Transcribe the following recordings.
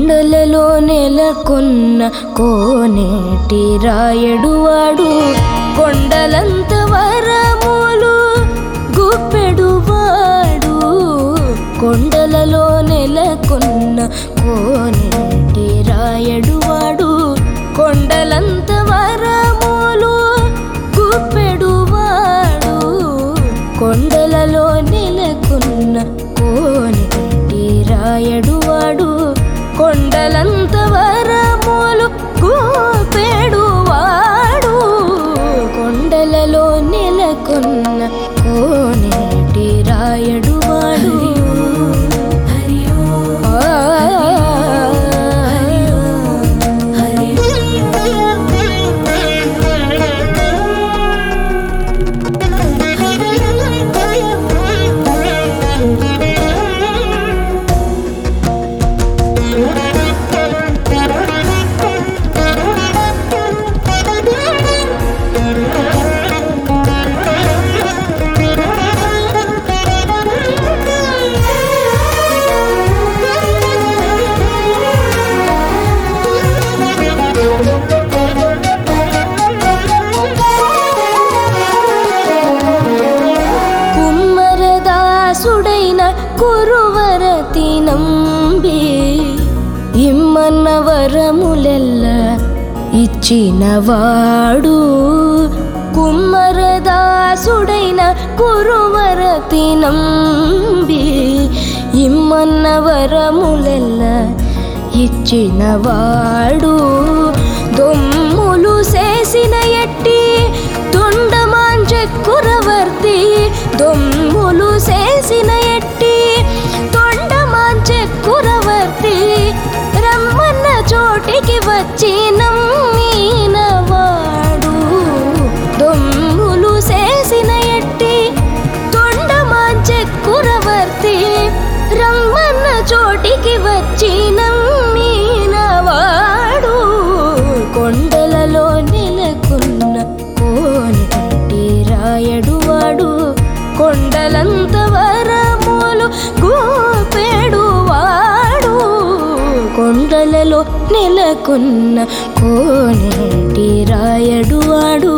కొండలలో నెలకొన్న కోనేటి రాయడువాడు కొండలంత వరములు గుప్పెడువాడు. కొండలలో నెలకొన్న కోనేటి రాయడువాడు కొండలంత వరములు గుప్పెడువాడు. కొండలలో నెలకొన్న కోనేటి రాయడువాడు కొండలంత వరములు గోపెడువాడు. కొండలలో నెలకొన్న కోనేటి రాయడువాడు. కుమ్మరదాసుడైన కురువరతి నంబి ఇమ్మన్న వరములెల్ల ఇచ్చినవాడు. కుమ్మరదాసుడైన కురువరతి నంబి ఇమ్మన్న వరములెల్ల ఇచ్చినవాడు. దొమ్ములు చేసిన ఎట్టి తొండమాంచెక్కురవర్తి దొమ్ములు చేసిన ఎట్టి తొండమాంచెక్కురవర్తి రమ్మన్న చోటికి వచ్చి నమ్మినవాడు. దొమ్ములు చేసిన ఎట్టి తొండమాంచెక్కురవర్తి రమ్మన్న చోటికి వచ్చి నమ్మినవాడు. కొండలలో నెలకొన్న కోనేటి రాయడువాడు కొండలంత వరములు గోపెడువాడు. కొండలలో నెలకొన్న కోనేటి రాయడువాడు.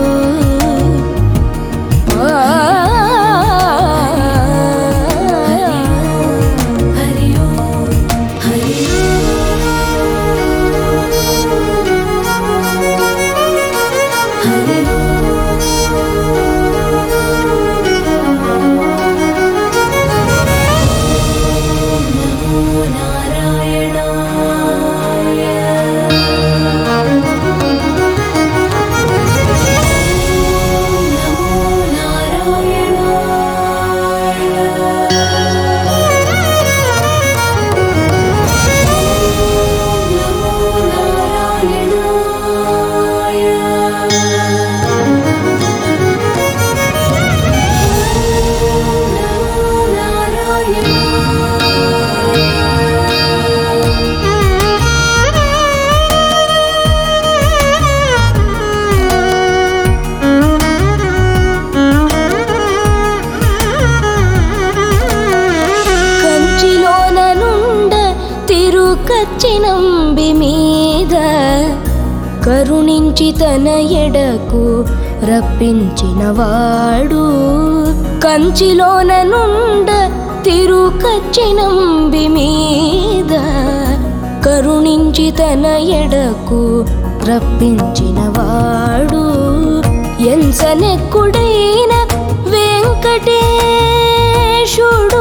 కచ్చినంబి మీద కరుణించి తన ఎడకు రప్పించినవాడు. కంచిలోన నుండ తిరుకచ్చినంబి మీద కరుణించి తన ఎడకు రప్పించినవాడు. ఎంచనెక్కుడైన వెంకటేశుడు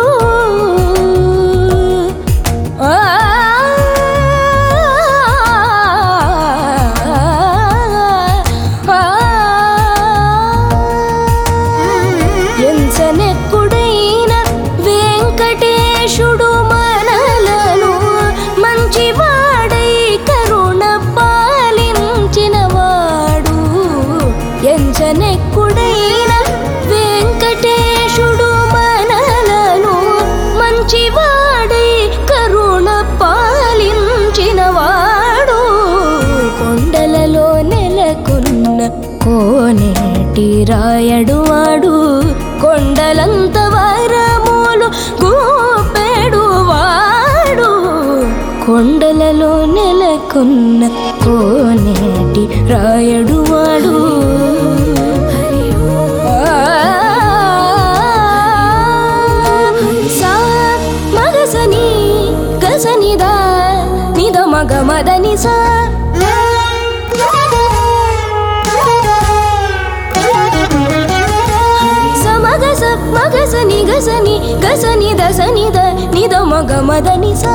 ఎంచనెక్కుడైన వెంకటేశుడు మనలను మంచివాడై కరుణ పాలించినవాడు. ఎంచనెక్కుడైన వెంకటేశుడు మనలను కొండలలో నెలకొన్న కోనేటి రాయడు వాడు సా మగసని గసనిదా నిద మగ మదని సా మగసని గసని గసని దసని ద నిద మగ మదని సా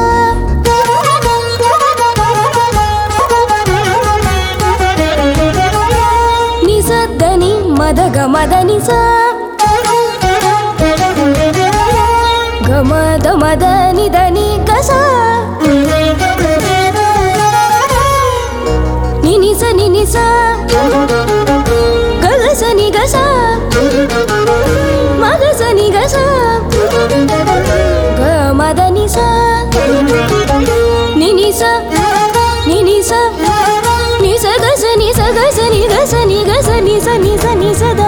నిసద్దని మదగ మదని సా గమద మదని దని గసా నినిస నినిస గసని గసా మగసని గస గమదని సా నినిస నినిస నిస గసని గసని గసని గసని సని సని సదా